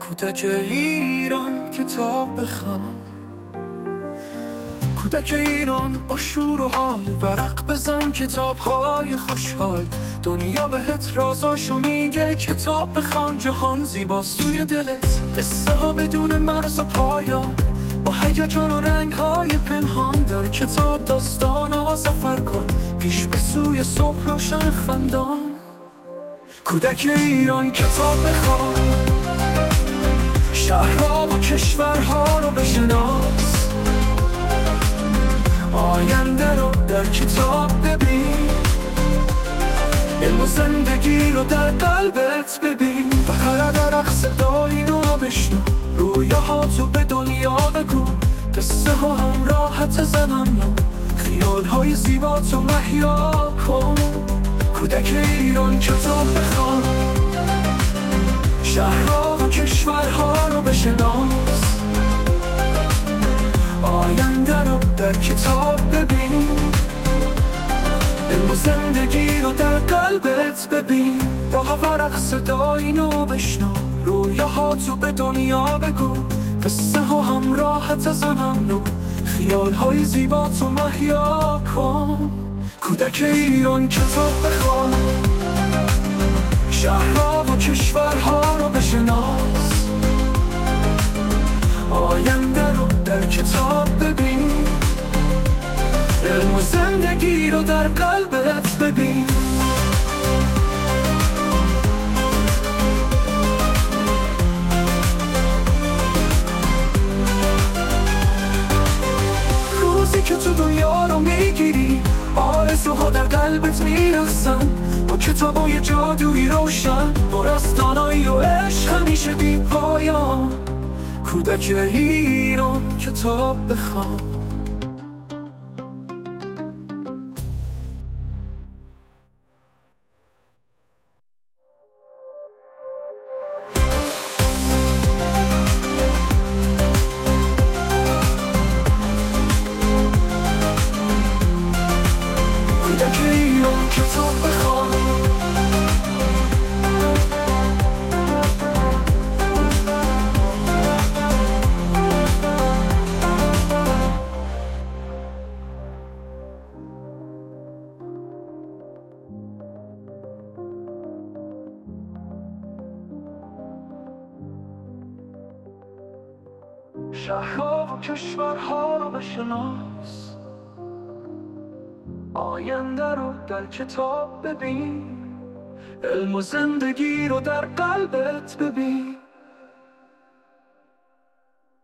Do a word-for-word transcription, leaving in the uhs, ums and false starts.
کودک ایران کتاب بخوان، کودک ایران با شور و حال ورق بزن کتاب‌های خوشحال. دنیا بهت رازاشو میگه، کتاب بخوان جهان زیباست توی دلت. قصه ها بدون مرز و پایان، با هیجان و رنگ‌های پنهان. در کتاب داستان‌ها سفر کن، پیش به سوی صبح روشن خندان. کودک ایران کتاب بخوان، شهرها و کشورها رو بشناس. آینده رو در کتاب ببین، علم و زندگی رو در قلبت ببین. بخره درخ صدای نو بشنو، رویاهاتو به دنیا بگو. قصه ها همراهت زنم، خیال های زیبا تو محیا کن. کودک ایران کتاب بخوان، شهرها و کشورها رو بشناس. آینده رو در کتاب ببین، علم و زندگی رو در قلبت ببین. با ورق صدای نو بشنو، رویاهاتو به دنیا بگو. قصه ها همراهت زنم، خیال های زیبا تو محیا کن. کودک ایران کتاب بخوان، شهرها و کشورها رو بشناس. آینده رو در کتاب ببین، علم و زندگی رو در قلبت ببین. روزی که تو دنیا رو میگیری، آرزوها در قلبت میرسن. با کتابای جادویی روشن، با داستانایی و عشق همیشه بی پایان. کودک ایران کتاب بخوان. کودک ایران کتاب بخوان، شهرها و کشورها رو بشناس. آینده رو در کتاب ببین، علم و زندگی رو در قلبت ببین.